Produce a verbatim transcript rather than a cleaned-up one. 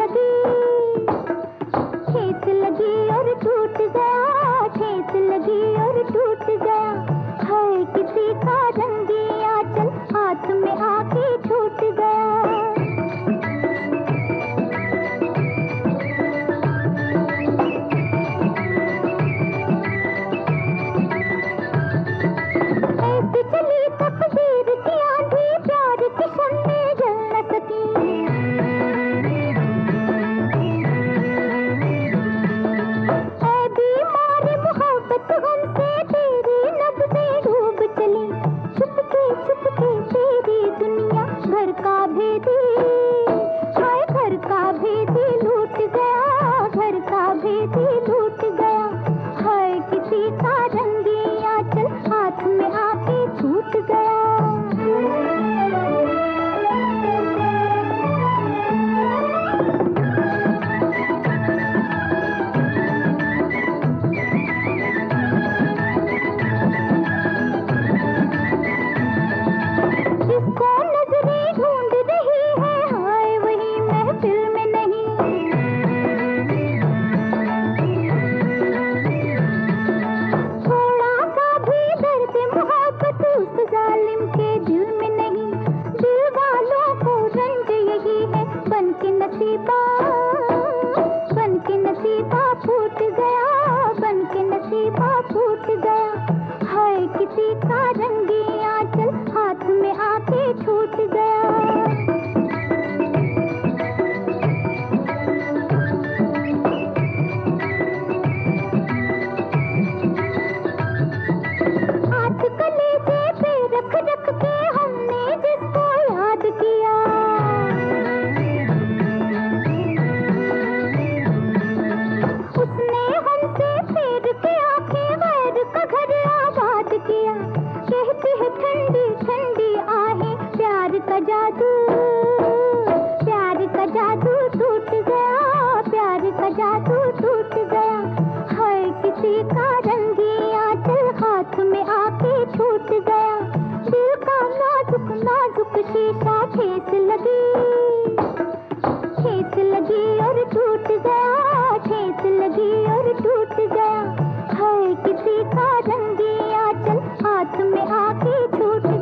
लगी, ठेस लगी और टूट गया, ठेस लगी और टूट गया। है किसी का रंगी आंचल हाथ में आके छूट गया। जादू टूट गया, हर किसी का रंगी आंचल हाथ में आके छूट गया। दिल का नाजुक नाजुक शीशा ठेस लगी, ठेस लगी और टूट गया, ठेस लगी और टूट गया। हर किसी का रंगी आंचल हाथ में आके छूट